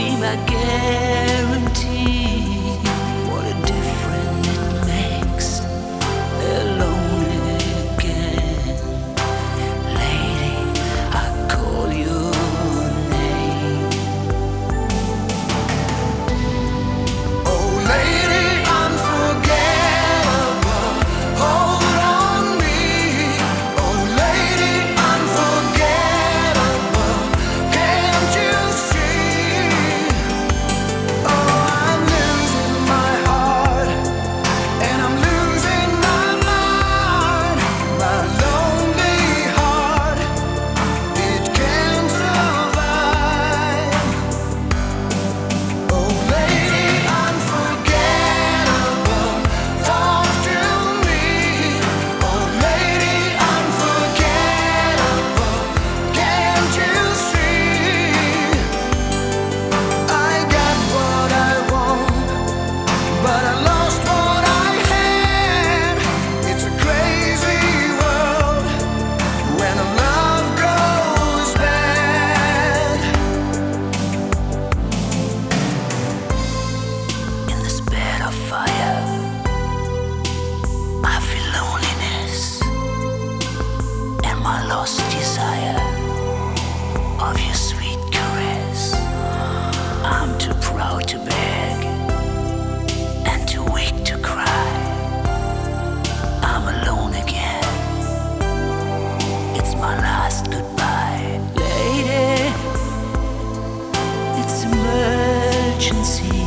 be my guarantee. What a difference it makes. Alone again. Lady, I call your name. Oh, lady, unforgettable. Hold on me. Oh, lady, unforgettable. Can't you see? Oh, I'm losing my heart, and I'm losing my mind. My lonely heart, it can't survive. Oh, lady, unforgettable, talk to me. Oh, lady, unforgettable, can't you see? I got what I want, but I lost what I had. It's a crazy world when a love goes bad. In this bed of fire, I feel loneliness and my lost desire of your sweet caress. I'm too proud to beg and too weak to cry. I'm alone again. It's my last goodbye. Lady, it's emergency.